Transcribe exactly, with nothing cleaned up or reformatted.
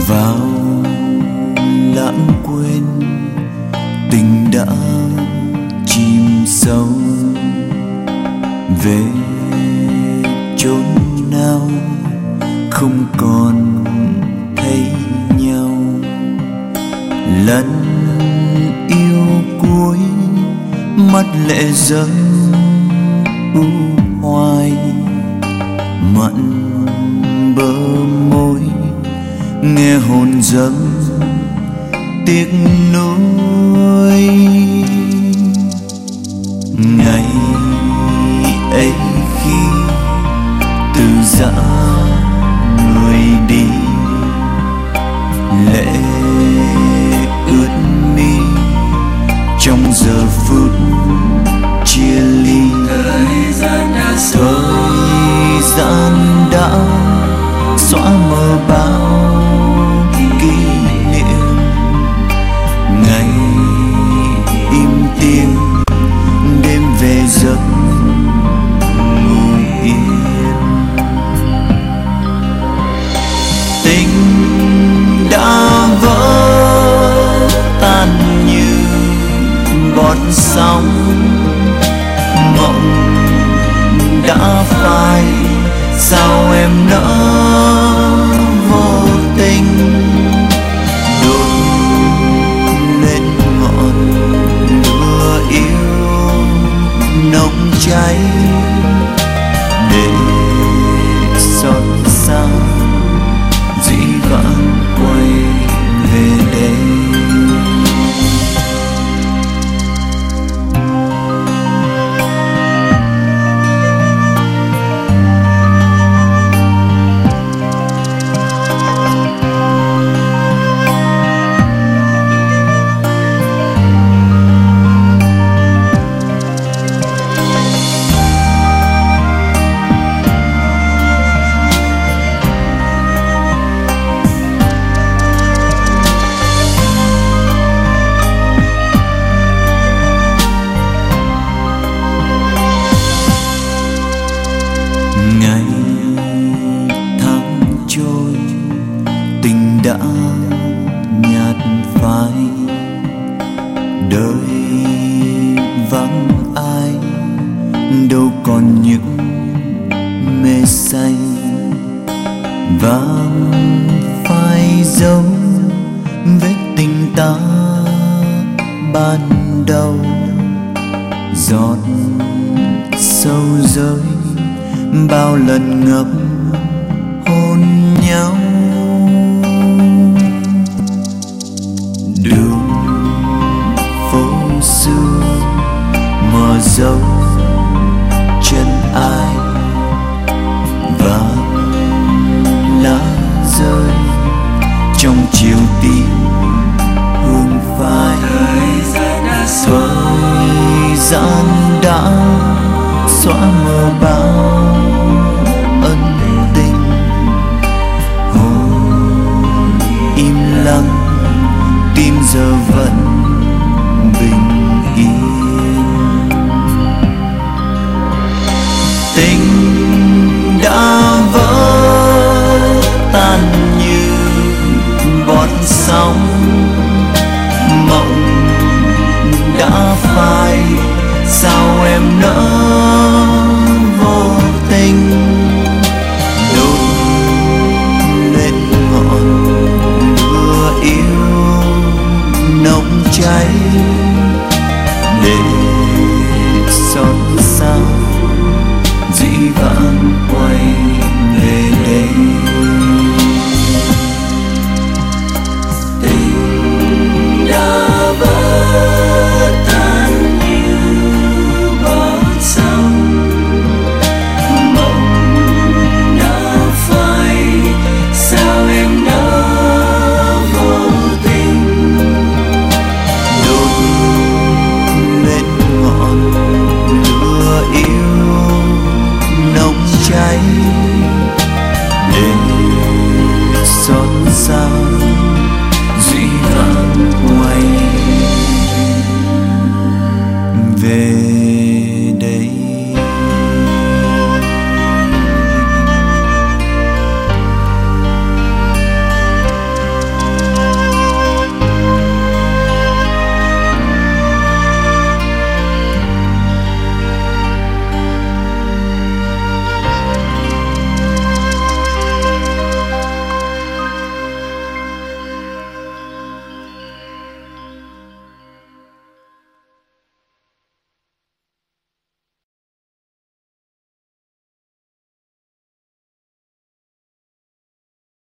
vào lãng quên, tình đã chìm sâu về chốn nào không còn thấy nhau. Lần yêu cuối mắt lệ dâng u hoài, mặn bờ môi nghe hồn dâng tiếc nuối. Ngày ấy khi từ giã người đi, lệ ướt mi trong giờ phút chia ly. Thời gian đã Thời gian đã xóa mờ bao kỷ niệm, ngày im tiếng đêm về giấc ngủ yên. Tình đã vỡ tan như bọt sóng, mộng đã phai sao em nỡ vô tình. Đốt lên ngọn lửa yêu nồng cháy để xót xa dĩ vãng quay về đây. Ngày tháng trôi tình đã nhạt phai, đời vắng ai đâu còn những mê say. Vàng phai dấu vết tình ta ban đầu, giọt sâu rơi bao lần ngập hôn nhau. Đường phố xưa mờ dấu chân ai, và lá rơi trong chiều tím hương phai. Thời gian đã xóa mờ bao ân tình, hồn im lặng tim giờ vẫn bình yên. Tình đã